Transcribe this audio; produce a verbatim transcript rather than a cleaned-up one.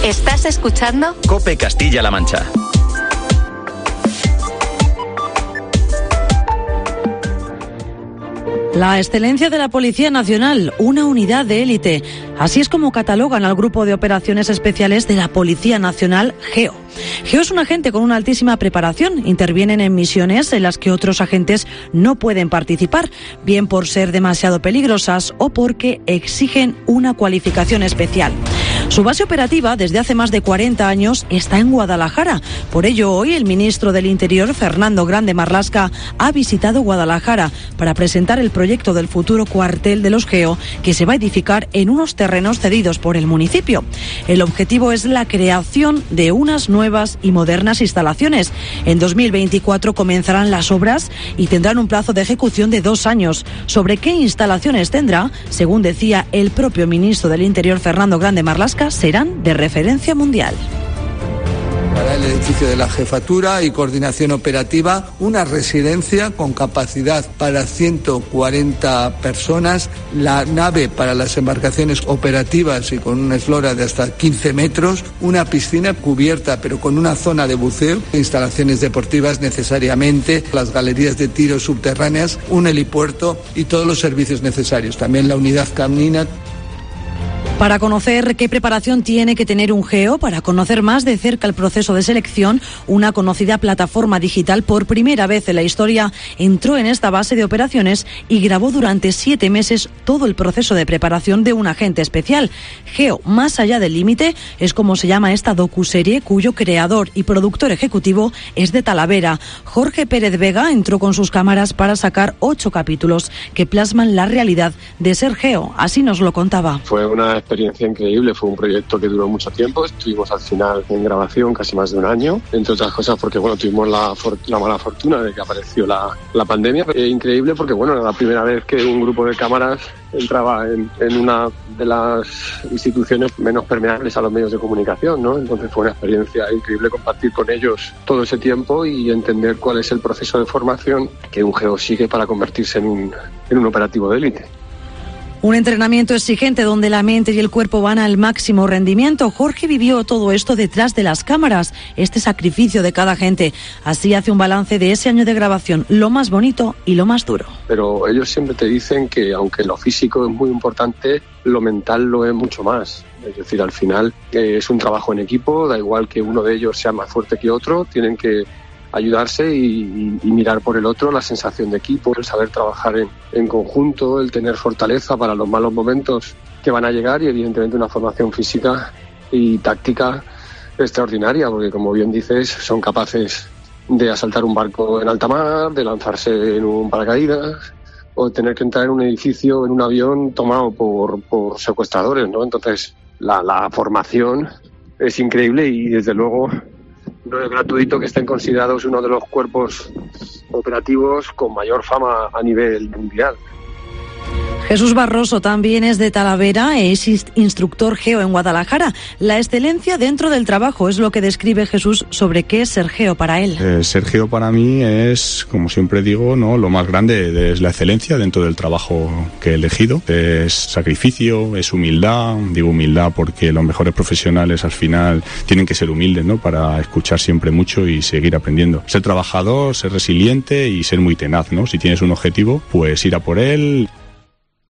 ¿Estás escuchando? COPE Castilla-La Mancha. La excelencia de la Policía Nacional, una unidad de élite. Así es como catalogan al Grupo de Operaciones Especiales de la Policía Nacional, GEO. GEO es un agente con una altísima preparación. Intervienen en misiones en las que otros agentes no pueden participar, bien por ser demasiado peligrosas o porque exigen una cualificación especial. Su base operativa, desde hace más de cuarenta años, está en Guadalajara. Por ello, hoy el ministro del Interior, Fernando Grande Marlaska, ha visitado Guadalajara para presentar el proyecto del futuro cuartel de los GEO, que se va a edificar en unos terrenos cedidos por el municipio. El objetivo es la creación de unas nuevas y modernas instalaciones. En dos mil veinticuatro comenzarán las obras y tendrán un plazo de ejecución de dos años. ¿Sobre qué instalaciones tendrá? Según decía el propio ministro del Interior, Fernando Grande Marlaska, serán de referencia mundial. Para el edificio de la jefatura y coordinación operativa, una residencia con capacidad para ciento cuarenta personas, la nave para las embarcaciones operativas y con una eslora de hasta quince metros, una piscina cubierta pero con una zona de buceo, instalaciones deportivas necesariamente, las galerías de tiro subterráneas, un helipuerto y todos los servicios necesarios. También la unidad canina. Para conocer qué preparación tiene que tener un GEO, para conocer más de cerca el proceso de selección, una conocida plataforma digital por primera vez en la historia entró en esta base de operaciones y grabó durante siete meses todo el proceso de preparación de un agente especial. GEO, más allá del límite, es como se llama esta docuserie cuyo creador y productor ejecutivo es de Talavera. Jorge Pérez Vega entró con sus cámaras para sacar ocho capítulos que plasman la realidad de ser GEO. Así nos lo contaba. Fue una experiencia increíble, fue un proyecto que duró mucho tiempo, estuvimos al final en grabación casi más de un año, entre otras cosas porque bueno, tuvimos la, for- la mala fortuna de que apareció la, la pandemia. Eh, increíble porque bueno, era la primera vez que un grupo de cámaras entraba en, en una de las instituciones menos permeables a los medios de comunicación, ¿no? Entonces fue una experiencia increíble compartir con ellos todo ese tiempo y entender cuál es el proceso de formación que un GEO sigue para convertirse en un, en un operativo de élite. Un entrenamiento exigente donde la mente y el cuerpo van al máximo rendimiento. Jorge vivió todo esto detrás de las cámaras, este sacrificio de cada agente. Así hace un balance de ese año de grabación, lo más bonito y lo más duro. Pero ellos siempre te dicen que aunque lo físico es muy importante, lo mental lo es mucho más. Es decir, al final eh, es un trabajo en equipo, da igual que uno de ellos sea más fuerte que otro, tienen que ayudarse y, y, y mirar por el otro, la sensación de equipo, el saber trabajar en, en conjunto, el tener fortaleza para los malos momentos que van a llegar y evidentemente una formación física y táctica extraordinaria, porque como bien dices, son capaces de asaltar un barco en alta mar, de lanzarse en un paracaídas o tener que entrar en un edificio, en un avión tomado por, por secuestradores, ¿no? Entonces la, la formación es increíble y desde luego no es gratuito que estén considerados uno de los cuerpos operativos con mayor fama a nivel mundial. Jesús Barroso también es de Talavera, es instructor GEO en Guadalajara. La excelencia dentro del trabajo es lo que describe Jesús sobre qué es ser GEO para él. Eh, ser GEO para mí es, como siempre digo, no, lo más grande es la excelencia dentro del trabajo que he elegido. Es sacrificio, es humildad, digo humildad porque los mejores profesionales al final tienen que ser humildes, ¿no? Para escuchar siempre mucho y seguir aprendiendo. Ser trabajador, ser resiliente y ser muy tenaz, ¿no? Si tienes un objetivo, pues ir a por él.